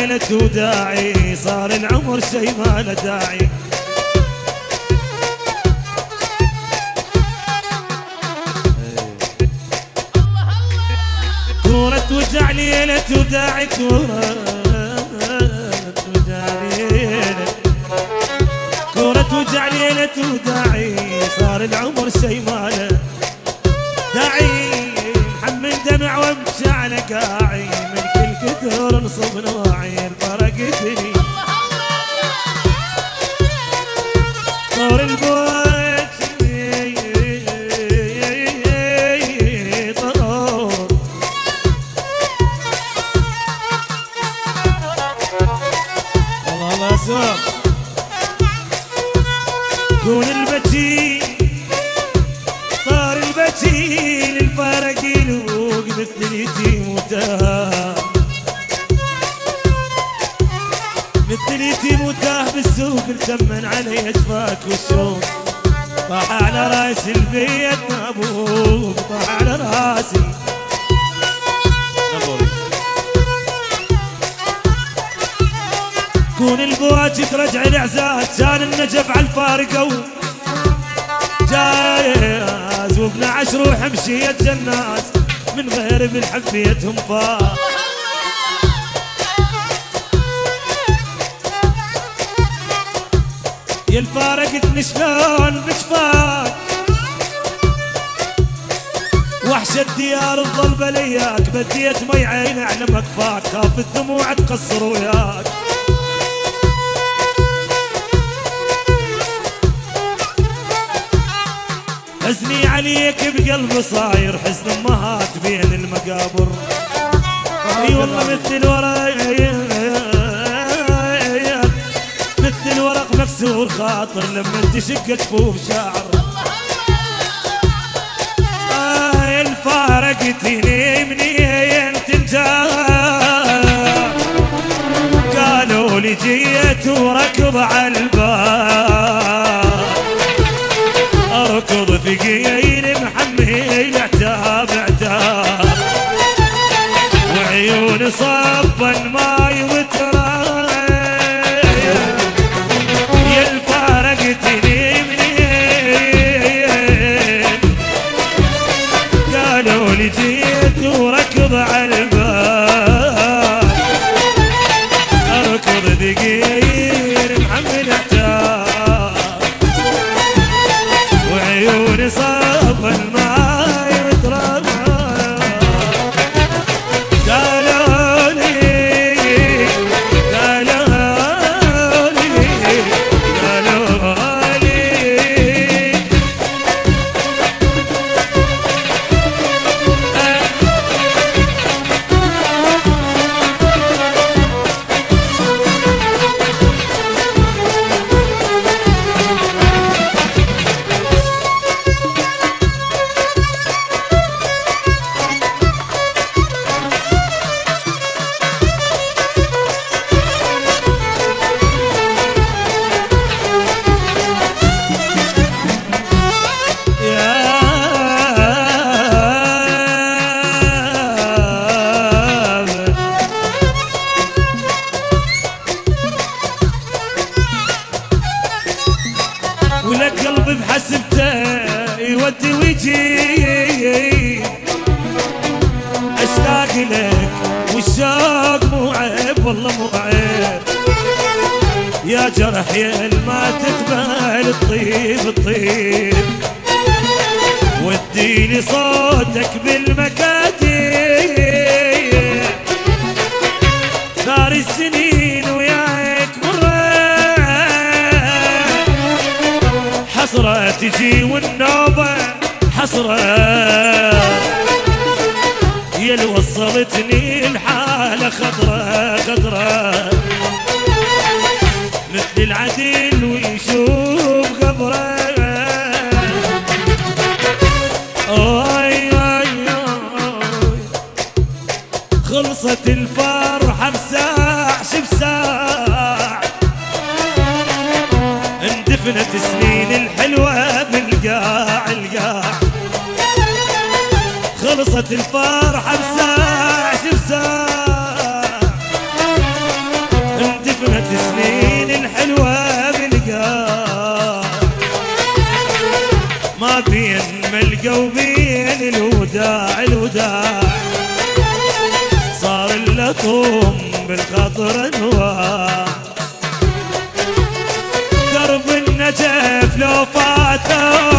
ليلة وداعي، صار العمر شي ما له داعي. كورة وجع ليلة وداعي، كورة وجع ليلة، كورة وجع ليلة وداعي، صار العمر شي ما له داعي. محمل دمع وامشي على قاعي، من كل كثر نصب نواعي فرقتني صار البوج طرور. الله الله سوق كون البتي صار البتي للفرق يلوق مثل اليتيم وتاه، مثل اليتيم وتاه بالسوق التمن علي اشفاك والشوق. طاح على راس البيت ابوك، طاح على راسي كون البواجي ترجع الاعزاز، كان النجف على الفارقه جايز وابن عشر روح مشيت جنات، من غير ابن حبيتهم فاق. يا الفارقتني شلون بشفاك، وحش الديار تظل بلياك، بديت مي عين على مكفاك، خاف الدموع تقصر وياك. حزني عليك بقلبي صاير حزن امهات بين المقابر. اي والله مثل الورق، مثل الورق مكسور خاطر لما تشق جفوف شعر. الفارقتني منين تنجاب، قالوا لي جيت وركض على الباب، اركض ثقيل محمل عتاب عتاب، وعيون صب الماي وتراب. يا الفارقتني منين، قالوا لي جيت وركض على الباب، اركض ثقيل محمل عتاب، وعيون صاب الماي وتراب. قالوا لي قالوا لي قالوا لي ولك قلبي بحسبته يودي ويجي، اشتاق لك والشوق مو عيب والله مو عيب. يا جرح يا ما تقبل الطيب الطيب، وديلي صوتك بالمكاتب، دار السنين وياك مرات، حسرة تجي والنوبة حسرة، يا اللي وصلتني الحالة خضرة خضرة، مثل العدل ويشوف قبره. أوي أوي أوي خلصت الفرحة بساع بساع، اندفنت سنين الحلوة بالقاع القاع، خلصت الفرحة بساع بساع، وداع، صار اللطوم بالخاطر انواع. درب النجف لو فاتوا